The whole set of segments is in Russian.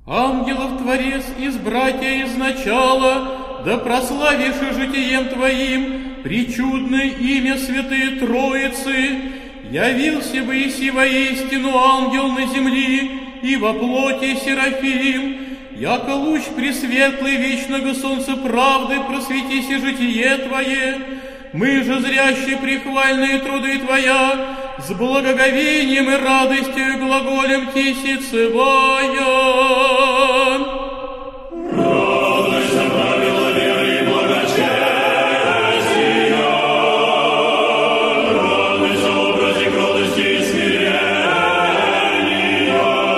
Ангелов Творец из братья изначала, да прославишь житием Твоим причудное имя Святые Троицы, явился бы иси воистину ангел на земли и во плоти Серафим, яко луч пресветлый вечного солнца правды просветиси житие Твое, мы же зрящие прихвальные труды Твоя, с благоговением и радостью глаголем Тиси целая. Радуйся, правила веры и благочестия, радуйся, образе кротости и смирения,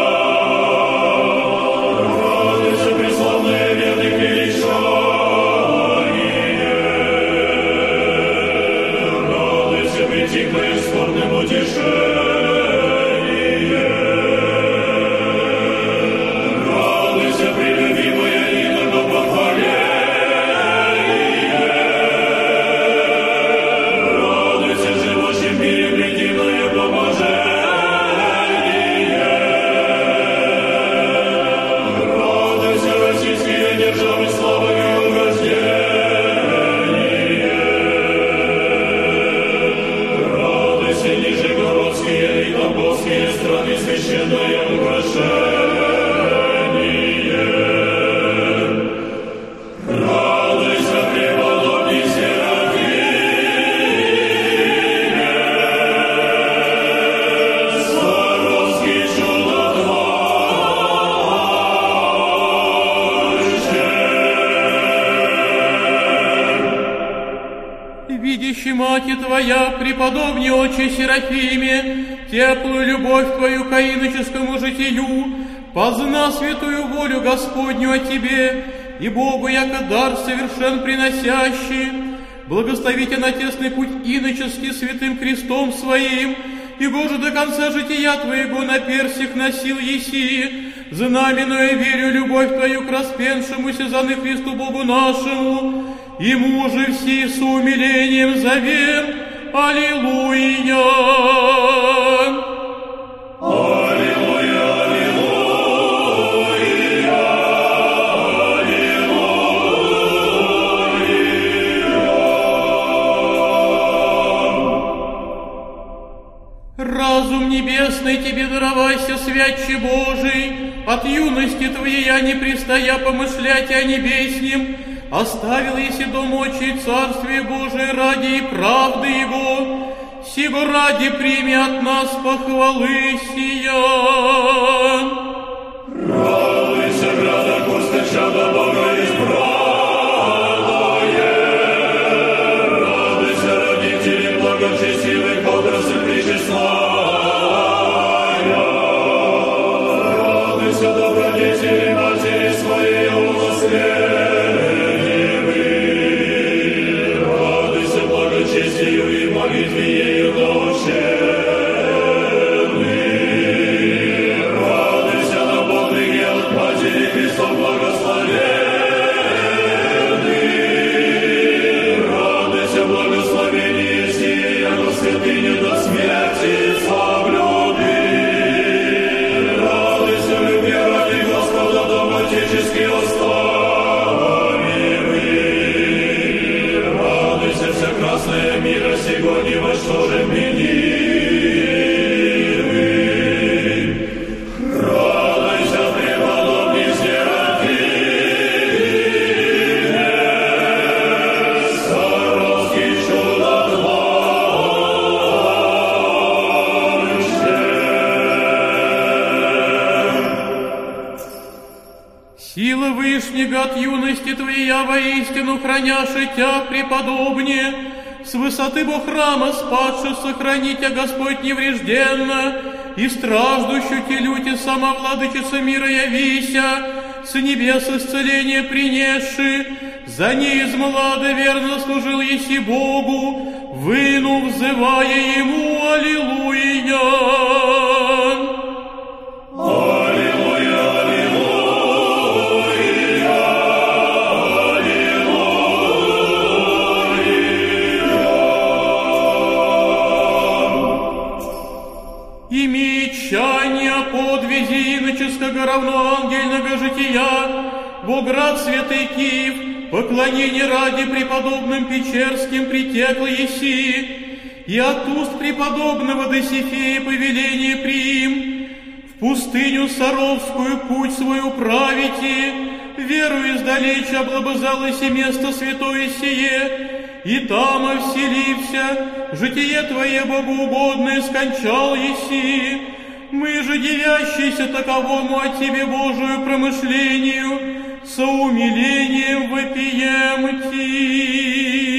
радуйся, преславные верных величание, радуйся, притихлое скорбным утешением. Мати Твоя, преподобнее Отче Серафиме, теплую любовь Твою к иноческому житию, позна святую волю Господню о Тебе и Богу, яко дар совершен приносящий, благословите на тесный путь иноческий святым крестом Своим, и Боже до конца жития Твоего на персях носил еси, знаменуя верю любовь Твою к распеншемуся за ны Христу Богу нашему, и мужи все с умилением зовем. Аллилуйя! Аллилуйя, аллилуйя, аллилуйя. Разум небесный Тебе даровайся, Святче Божий, от юности Твоей я не пристая помышлять о небеснем, оставил еси дом отчий Царствие Божие ради и правды Его, сего ради прими от нас похвалы сия. Радуйся, града Господа, чадо Бога избранное, радуйся, родители благочестивых, отрасль причестная, радуйся, добродетели матери своей унаследия. Честью и молитве ею наученный, радуйся на подвиге от Матери Христом благословенный, радуйся благословение сие, яко святыня до смерти соблюби, радуйся, люби ради Господа дом отеческий остави. Красная мира сегодня во что же мнимый. Радуйся, преподобный Серафиме, Саровский чудотворце. Сила Вышнего от юности Твоя воистину храняши Тя преподобнее, с высоты Бог храма спадши сохранить, а Господь неврежденно, и страждущую телюте сама владычица мира явися, с небес исцеление принесши, за ней из млада верно служил еси Богу, выну взывая Ему аллилуйя. равно ангельного жития, во град святый Киев, поклонение ради преподобным Печерским притекло еси, и от уст преподобного Досифея повеление приим, в пустыню Саровскую путь свой управите, веру издалече облобызалось и место святое сие, и там вселився, житие Твое богоугодное скончал еси. Мы же, дивящиеся таковому от Тебе Божию промышлению, со умилением вопием Ти.